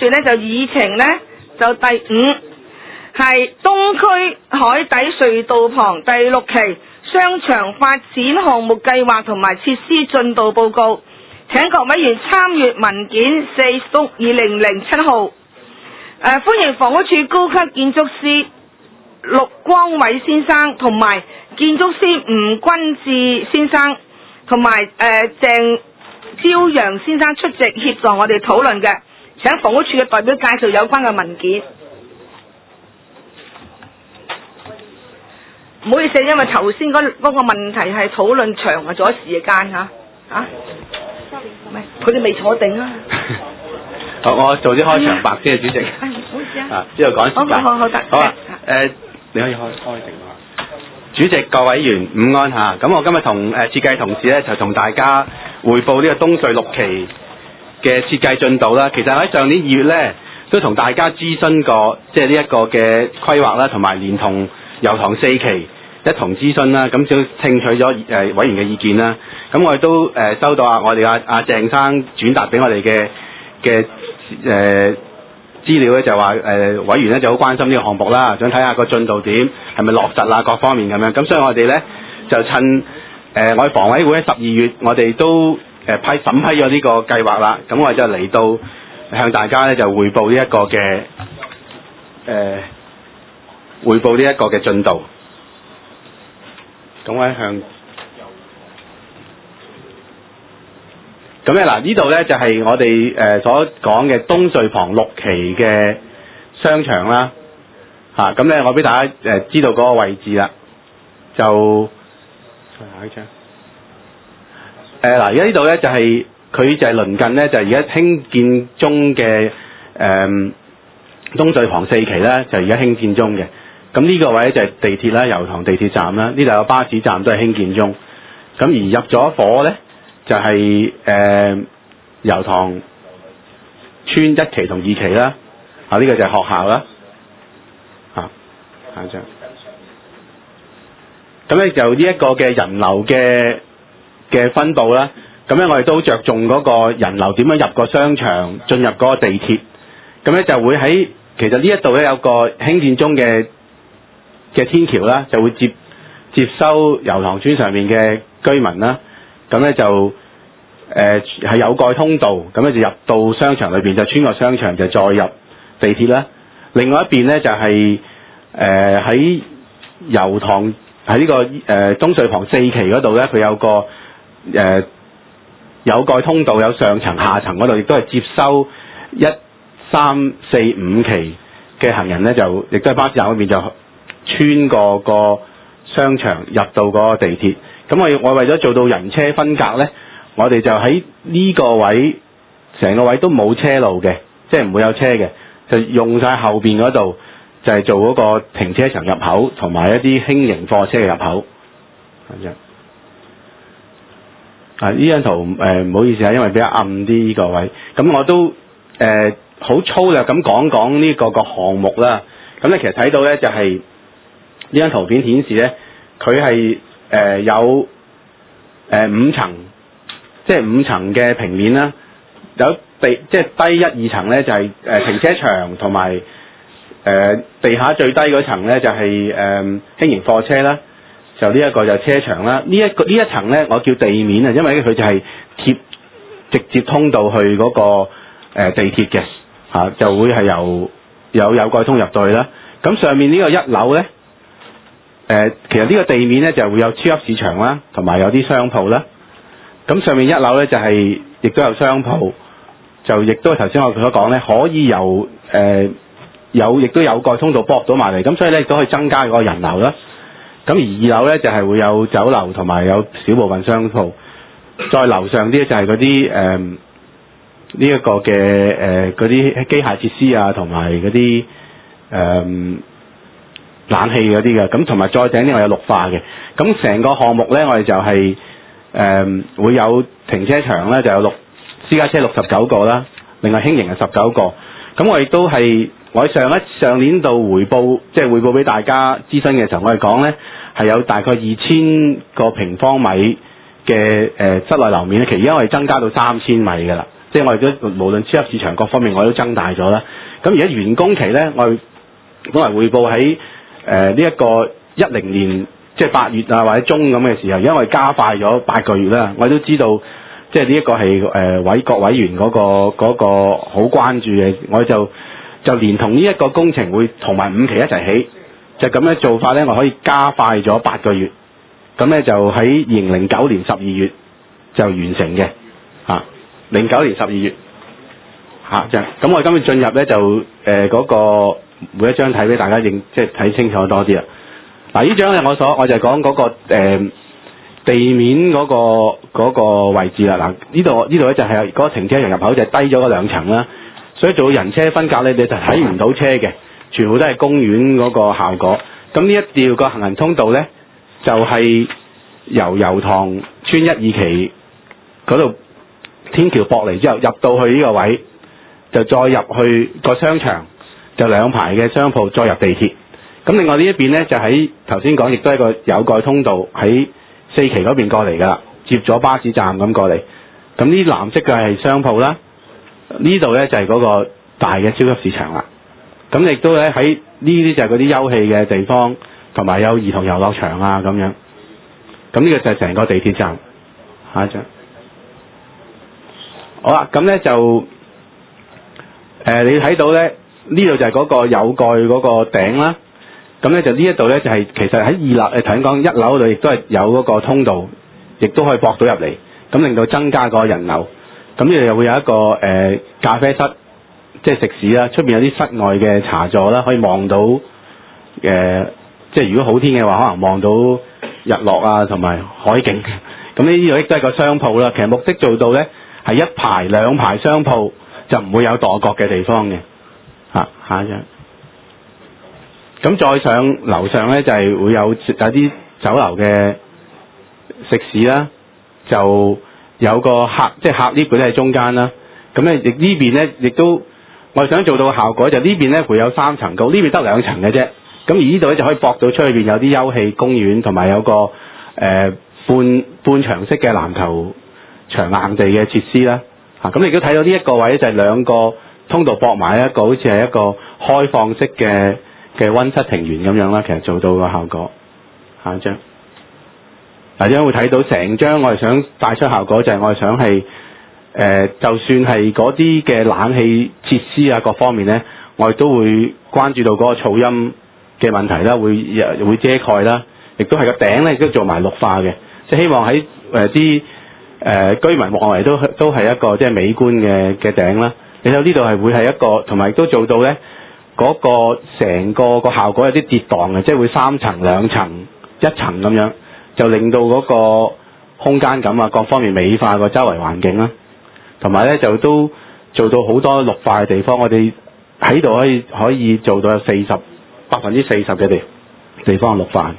住呢，就議程呢，就第5係東區海底隧道旁第6期商場發展項目計劃同埋設施進度報告，請各委員參閱文件4/2007號。歡迎房屋處高級建築師陸光偉先生同埋建築師吳君志先生同埋鄭朝陽先生出席協助我哋討論嘅，請房屋處嘅代表介紹有關嘅文件。唔好意思，因為頭先嗰個問題係討論長咗時間嚇。唔係，佢哋未坐定啊。 好，我做啲開場白先，主席。 唔好意思啊。 之後趕時間。 好得。 好啊。你可以開定啊。主席、各委員午安嚇。咁我今日同設計同事咧，就同大家匯報呢個東隧6期嘅設計進度啦。其實喺上年2月咧，都同大家諮詢過，即係呢一個嘅規劃啦，同埋連同油塘4期一同諮詢啦。咁就聽取咗委員嘅意見啦。咁我哋都收到我哋阿鄭生轉達俾我哋嘅資料咧，就話委員咧就好關心呢個項目啦，想睇下個進度點，係咪落實啦，各方面咁樣。咁所以我哋咧就趁我哋房委會喺12月，我哋都審批咗呢個計劃啦。咁我哋就嚟到向大家咧就匯報呢一個嘅進度。咁我向咁咧嗱，呢度咧就係我哋所講嘅東隧旁6期嘅商場啦，嚇咁咧我俾大家知道嗰個位置啦，就下一張。嗱，而家呢度咧就係佢就係鄰近咧，就係而家興建中嘅東隧旁4期咧，就而家興建中嘅。咁呢個位就係地鐵啦，油塘地鐵站啦，呢度有巴士站都係興建中。咁而入咗伙咧，就係油塘村1期同2期啦。呢個就係學校啦。下一張。咁咧就呢一個嘅人流嘅分佈啦。咁咧我哋都着重嗰個人流點樣入個商場，進入嗰個地鐵。咁咧就會喺其實呢一度咧有個興建中嘅天橋啦，就會接收油塘村上面嘅居民啦。咁咧就係有蓋通道，咁咧就入到商場裏邊，就穿過商場就再入地鐵啦。另外一邊咧就係喺油塘喺呢個東隧旁4期嗰度咧，佢有個有蓋通道，有上層下層嗰度，亦都係接收1、3、4、5期嘅行人咧，就亦都係巴士站嗰邊就穿過個商場入到嗰個地鐵。咁我為咗做到人車分隔咧，我哋就喺呢個位成個位都冇車路嘅，即係唔會有車嘅，就用晒後邊嗰度就係做嗰個停車場入口同埋一啲輕型貨車嘅入口。呢張圖唔好意思啊，因為比較暗啲呢個位。咁我都好粗略咁講呢個項目啦。咁咧其實睇到咧就係呢張圖片顯示咧，佢係有5層，即係5層嘅平面啦。有即係低1、2層咧就係停車場，同埋地下最低嗰層咧就係輕型貨車啦。就呢一個就車場啦。呢一層咧我叫地面啊，因為佢就係直接通到去嗰個地鐵嘅嚇，就會係有蓋通入到去啦。咁上面呢個1樓咧，其實呢個地面咧就會有超級市場啦，同埋有啲商鋪啦。咁上面1樓咧就係亦都有商鋪，就亦都頭先我所講咧，可以亦都有蓋通道駁到埋嚟，咁所以咧亦都可以增加嗰個人流啦。咁而2樓咧就係會有酒樓同埋有少部分商鋪，再樓上啲就係嗰啲呢一個嘅嗰啲機械設施啊，同埋嗰啲冷氣嗰啲嘅，咁同埋再頂呢我有綠化嘅。咁成個項目咧，我哋就係會有停車場咧，就有私家車69個啦，另外輕型係19個。咁我亦都係我上年度匯報俾大家諮詢嘅時候，我哋講咧係有大概2000個平方米嘅室內樓面咧，其實而家我哋增加到3000米㗎啦。 即係我哋都無論超級市場各方面我哋都增大咗啦。咁而家完工期咧，我哋本來匯報喺呢一個10年即係8月啊或者中咁嘅時候，而家我哋加快咗8個月啦。我哋都知道即係呢一個係各委員嗰個好關注嘅，我哋就連同呢一個工程會同埋5期一齊起，就咁樣做法咧，我可以加快咗8個月。咁咧就喺2009年12月就完成嘅09年12月咁我哋今日進入咧就嗰個每一張睇俾大家即係睇清楚多啲啦。嗱，呢張係我就講嗰個地面嗰個位置啦。嗱，呢度咧就係嗰個停車場入口就係低咗嗰2層啦，所以做人車分隔咧你就睇唔到車嘅，全部都係公園嗰個效果。咁呢一條個行人通道咧就係由油塘村1、2期嗰度天橋駁嚟之後入到去呢個位，就再入去個商場，就2排嘅商鋪，再入地鐵。咁另外呢一邊呢，就喺頭先講，亦都係一個有蓋通道喺4期嗰邊過嚟㗎啦，接咗巴士站咁過嚟。咁呢藍色嘅係商鋪啦，呢度呢，就係嗰個大嘅超級市場啦。咁亦都咧喺呢啲就係嗰啲休憩嘅地方，同埋有兒童遊樂場啊咁樣。咁呢個就係成個地鐵站。下一張。好啦，咁呢就你睇到呢，呢度就係嗰個有蓋嗰個頂啦。咁呢就呢一度呢，就係其實喺2樓頭先講1樓嗰度亦都係有嗰個通道，亦都可以駁到入嚟，咁令到增加個人流。咁呢度又會有一個咖啡室，即係食肆啦。出面有啲室外嘅茶座啦，可以望到即係如果好天嘅話，可能望到日落啊同埋海景。咁呢度亦都係個商鋪啦。其實目的做到呢，係1排2排商鋪，就唔會有墮角嘅地方嘅。下一張。咁再上樓上呢，就係會有啲酒樓嘅食肆啦，就有個即係客 lift 嗰啲喺中間啦。咁呢邊呢，亦都我哋想做到嘅效果就呢邊呢會有3層高，呢邊得2層嘅啫。咁而呢度呢，就可以駁到出去邊有啲休憩公園，同埋有個半牆式嘅籃球場硬地嘅設施啦。咁你都睇到呢一個位就係2個通道駁埋一個，好似係一個開放式嘅溫室庭園咁樣啦。其實做到個效果。下一張。嗱，因為會睇到成張我哋想帶出效果就係我哋想係就算係嗰啲嘅冷氣設施啊各方面呢，我哋都會關注到嗰個噪音嘅問題啦，會遮蓋啦，亦都係個頂呢亦都做埋綠化嘅，即係希望喺啲居民望嚟都係一個即係美觀嘅頂啦。你睇呢度係會係一個，同埋亦都做到呢嗰個成個效果有啲跌宕嘅，即係會3層2層1層咁樣，就令到嗰個空間感啊各方面美化個周圍環境啦，同埋呢就都做到好多綠化嘅地方。我哋喺度可以做到有40%嘅地方綠化。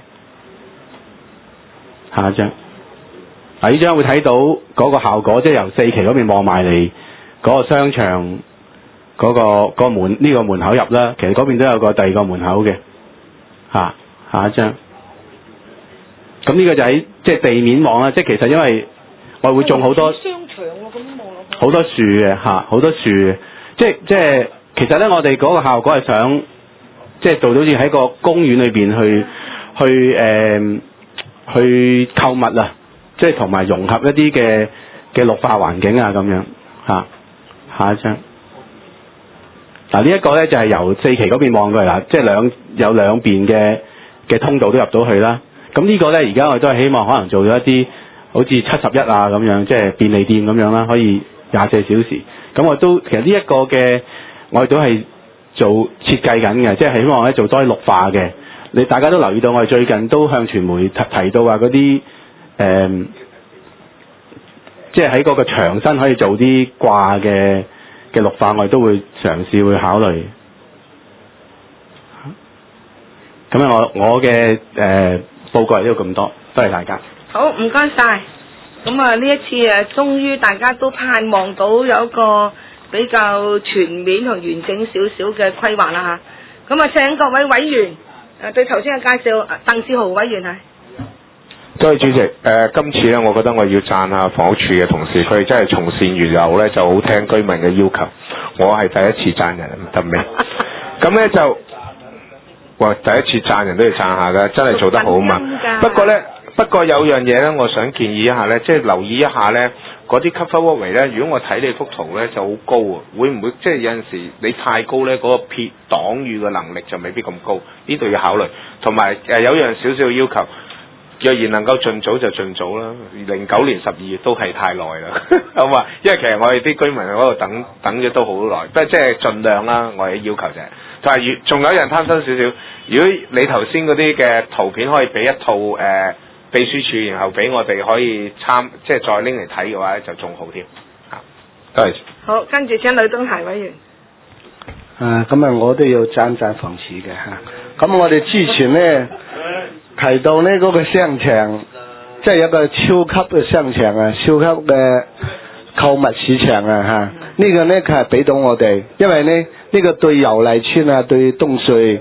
下一張。呢張會睇到嗰個效果，即係由4期嗰邊望埋嚟嗰個商場個門呢個門口入啦。其實嗰邊都有個第2個門口嘅。下一張。咁呢個就喺即係地面望啦，即係其實因為我會種好多商場咁望落去好多樹嘅好多樹嘅，即係其實咧我哋嗰個效果係想即係做到好似喺個公園裏邊去購物啊，即係同埋融合一啲嘅綠化環境啊咁樣。下一張。嗱，呢一個咧就係由4期嗰邊望過嚟啦，即係有兩邊嘅通道都入到去啦。咁呢個呢，而家我哋都係希望可能做咗一啲好似71啊咁樣，即係便利店咁樣啦，可以24小時。咁其實呢一個嘅我哋都係做設計緊嘅，即係希望咧做多啲綠化嘅。大家都留意到，我哋最近都向傳媒提到話嗰啲即係喺嗰個牆身可以做啲掛嘅綠化，我哋都會嘗試會考慮。咁樣我嘅報告係都咁多，多謝大家。 好，唔該晒。咁啊，呢一次終於大家都盼望到有一個比較全面同完整少少嘅規劃啦嚇。咁啊，請各位委員對頭先嘅介紹，鄧志豪委員係。 多謝主席。今次咧，我覺得我要讚下房屋處嘅同事，佢哋真係從善如流咧，就好聽居民嘅要求。我係第一次讚人，得未？咁咧就，哇！第一次讚人都要讚下㗎，真係做得好嘛。不過有樣嘢咧，我想建議一下咧，即係留意一下咧，嗰啲 cover walkway 咧，如果我睇你幅圖咧就好高啊，會唔會即係有陣時你太高咧，嗰個撇擋雨嘅能力就未必咁高，呢度要考慮。同埋有樣少少要求。若然能夠盡早就盡早啦，09年12月都係太耐啦，好嘛？因為其實我哋啲居民喺嗰度等咗都好耐，不過即係盡量啦，我哋要求就係。但係仲有一樣貪心少少，如果你頭先嗰啲嘅圖片可以俾一套秘書處，然後俾我哋可以即係再拎嚟睇嘅話就仲好添。多謝。 好，跟住請呂東嫻委員。 咁啊，我都要讚房署嘅嚇。咁我哋之前咧提到呢嗰個商場，即係一個超級嘅商場啊，超級嘅購物市場啊嚇。呢個咧佢係俾到我哋，因為咧呢個對油麗村啊、對東隧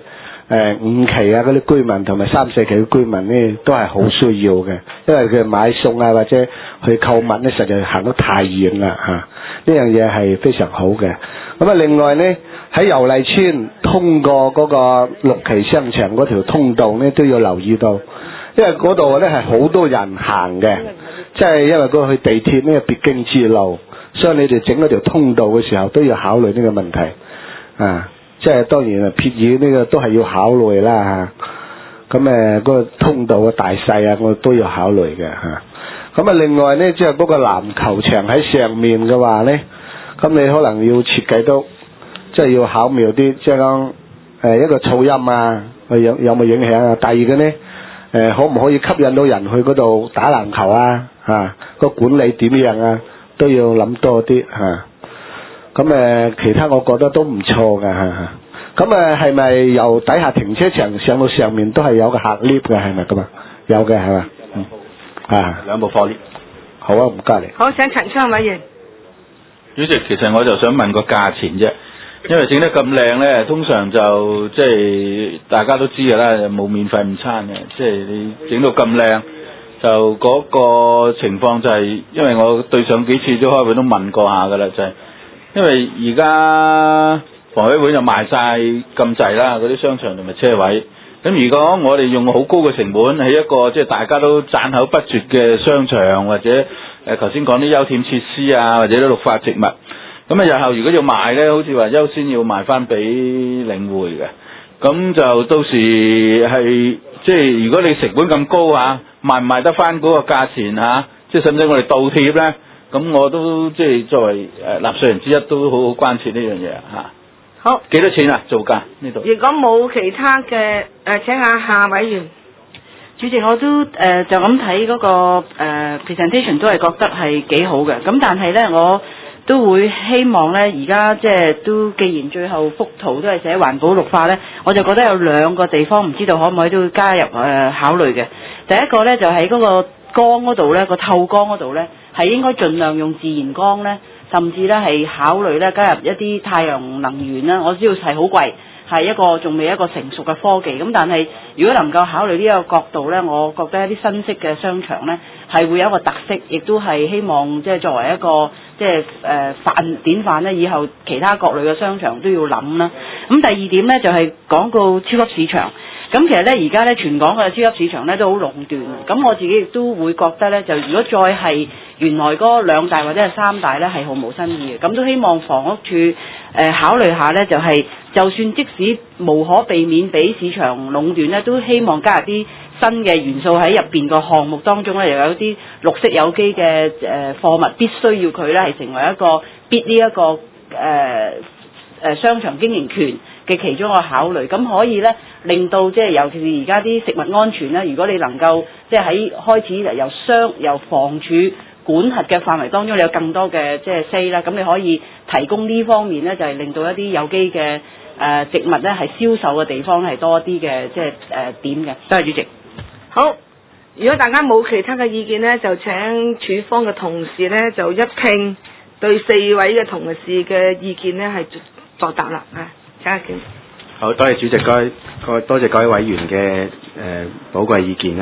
5期啊嗰啲居民同埋3、4期嘅居民咧都係好需要嘅，因為佢買餸啊或者去購物咧實在行得太遠啦嚇。呢樣嘢係非常好嘅。咁啊，另外咧喺油麗村通過嗰個6期商場嗰條通道咧都要留意到，因為嗰度咧係好多人行嘅，即係因為嗰個去地鐵呢個必經之路，所以你哋整嗰條通道嘅時候都要考慮呢個問題啊。即係當然啊，撇雨呢個都係要考慮啦嚇。咁嗰個通道嘅大細啊，我都要考慮嘅嚇。咁啊，另外咧即係嗰個籃球場喺上面嘅話咧，咁你可能要設計到即係要巧妙啲，即係講一個噪音啊，有冇影響啊？第二個咧可唔可以吸引到人去嗰度打籃球啊？個管理點樣啊？都要諗多啲嚇。咁其他我覺得都唔錯㗎嚇。咁係咪由底下停車場上到上面都係有個客 lift 嘅係咪咁啊？有嘅係嘛？ 兩部貨 lift。 好啊，唔該你。 好，請陳昌委員。 主席，其實我就想問個價錢啫，因為整得咁靚咧，通常就即係大家都知㗎啦，冇免費午餐嘅，即係你整到咁靚，就嗰個情況就係，因為我對上幾次都開會都問過下㗎啦，就係因為而家房委會就賣晒咁滯啦，嗰啲商場同埋車位。咁如果我哋用好高嘅成本喺一個即係大家都讚口不絕嘅商場，或者頭先講啲優恬設施啊，或者啲綠化植物，咁日後如果要賣咧，好似話優先要賣翻俾領匯嘅，咁就到時係即係如果你成本咁高賣唔賣得翻嗰個價錢即係使唔使我哋倒貼咧？咁我都即係作為納稅人之一都好好關切呢樣嘢好， 幾多錢啊？造價呢度？ 如果冇其他嘅請夏委員。 主席，我都就咁睇嗰個presentation 都係覺得係幾好嘅。咁但係咧，我都會希望咧，而家即係都既然最後幅圖都係寫環保綠化咧，我就覺得有兩個地方唔知道可唔可以都加入考慮嘅。第一個咧就喺嗰個光嗰度咧，個透光嗰度咧，係應該盡量用自然光咧，甚至咧係考慮咧加入一啲太陽能源啦。我知道係好貴。係一個仲未一個成熟嘅科技，咁但係如果能夠考慮呢個角度呢，我覺得一啲新式嘅商場呢係會有一個特色，亦都係希望即係作為一個即係典範呢，以後其他各類嘅商場都要諗啦。咁第二點呢，就係講到超級市場，咁其實呢，而家呢，全港嘅超級市場呢都好壟斷，咁我自己亦都會覺得呢，就如果再係原來嗰2大或者係3大呢，係毫無新意嘅，咁都希望房屋處考慮下呢，就算即使無可避免俾市場壟斷呢，都希望加入啲新嘅元素喺入邊個項目當中呢，又有啲綠色有機嘅貨物，必須要佢呢係成為一個必呢一個商場經營權嘅其中一個考慮，咁可以呢令到即係尤其是而家啲食物安全呢，如果你能夠即係喺開始由房署管轄嘅範圍當中，你有更多嘅即係 say 啦，咁你可以提供呢方面呢，就係令到一啲有機嘅植物呢係銷售嘅地方係多啲嘅即係點嘅。多謝主席。 好，如果大家冇其他嘅意見呢，就請處方嘅同事呢，就一併對4位嘅同事嘅意見呢係作答啦。請阿健。 好，多謝主席，多謝各位委員嘅寶貴意見啦。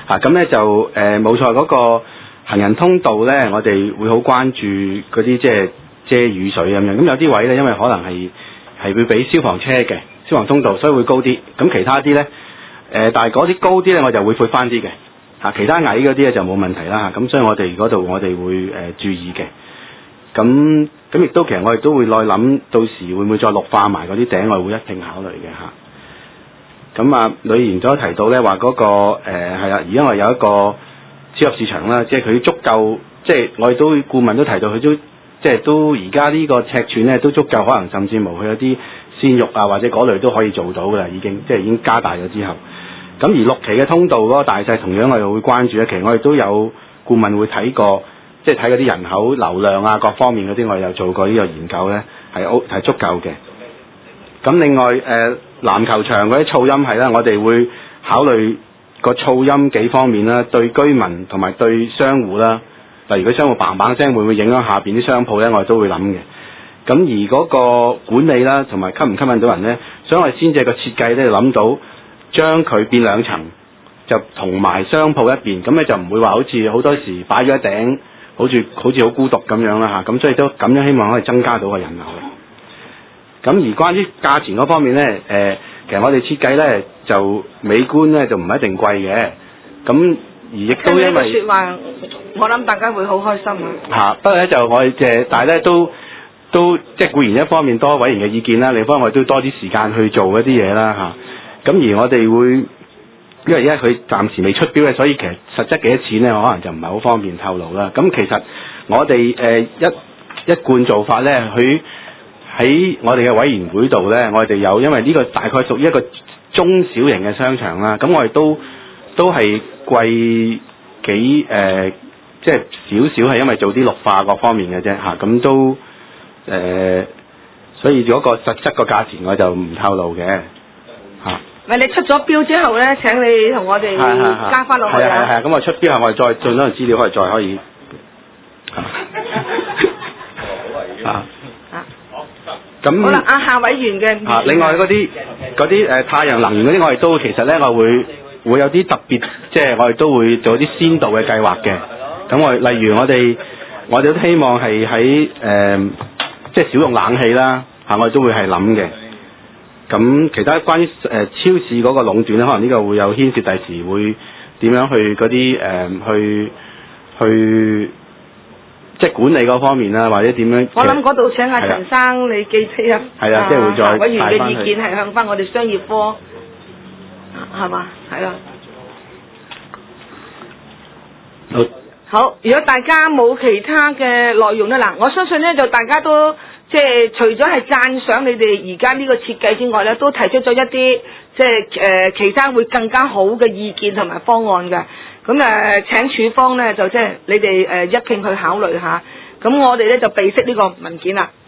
咁咧就冇錯嗰個行人通道咧，我哋會好關注嗰啲即係遮雨水咁樣。咁有啲位咧，因為可能係會俾消防車嘅消防通道，所以會高啲。咁其他啲咧但係嗰啲高啲咧，我就會闊翻啲嘅。其他矮嗰啲咧就冇問題啦。咁所以我哋嗰度我哋會注意嘅。咁亦都其實我哋都會再諗，到時會唔會再綠化埋嗰啲頂，我哋會一併考慮嘅嚇。咁呂議員都提到咧話嗰個係啦，而家我哋有一個超級市場啦，即係佢足夠，即係我哋都顧問都提到佢都即係都而家呢個尺寸咧都足夠，可能甚至乎佢有啲鮮肉啊或者嗰類都可以做到㗎啦，已經即係已經加大咗之後。咁而6期嘅通道嗰個大細同樣我哋會關注咧，其實我哋都有顧問會睇過。即係睇嗰啲人口流量啊，各方面嗰啲，我哋有做過呢個研究咧，係足夠嘅。咁另外籃球場嗰啲噪音係啦，我哋會考慮個噪音幾方面啦，對居民同埋對商戶啦，例如佢商戶嘭嘭聲會唔會影響下邊啲商鋪咧，我哋都會諗嘅。咁而嗰個管理啦，同埋吸唔吸引到人咧，所以我哋先至個設計咧諗到將佢變2層，就同埋商鋪一邊，咁咧就唔會話好似好多時擺咗一頂。好似好孤獨咁樣啦嚇，咁所以都咁樣希望可以增加到個人流。咁而關於價錢嗰方面咧，其實我哋設計咧就美觀咧就唔一定貴嘅，咁而亦都因為説話，我諗大家會好開心啊！ 不過咧就我哋但係咧都即係固然一方面多委員嘅意見啦，另一方面我哋都多啲時間去做一啲嘢啦嚇。咁而我哋會。因為而家佢暫時未出標嘅，所以其實實質幾多錢咧，我可能就唔係好方便透露啦。咁其實我哋一貫做法咧，佢喺我哋嘅委員會度咧，我哋有因為呢個大概屬於一個中小型嘅商場啦。咁我哋都係貴幾即係少少係因為做啲綠化各方面嘅啫嚇。咁都所以嗰個實質個價錢我就唔透露嘅嚇。 喂，你出咗標之後咧，請你同我哋加翻落去啊！ 係咁我出標後，我哋再進多啲資料，可以。咁好啦，夏委員嘅。 另外嗰啲太陽能源嗰啲，我哋都其實咧，我會有啲特別，即係我哋都會做啲先導嘅計劃嘅。咁例如我哋都希望係喺即係少用冷氣啦，我哋都會係諗嘅。咁其他關於超市嗰個壟斷咧，可能呢個會有牽涉，第時會點樣去嗰啲去即係管理嗰方面啦，或者點樣？ 我諗嗰度請阿陳生你記低啊。 係啊，即係會再委員嘅意見係向翻我哋商業科，係嘛？係啦。好，如果大家冇其他嘅內容咧，嗱，我相信咧就大家都。即係除咗係讚賞你哋而家呢個設計之外咧，都提出咗一啲即係其他會更加好嘅意見同埋方案嘅。咁請處方咧就即係你哋一併去考慮下。咁我哋咧就備悉呢個文件啦。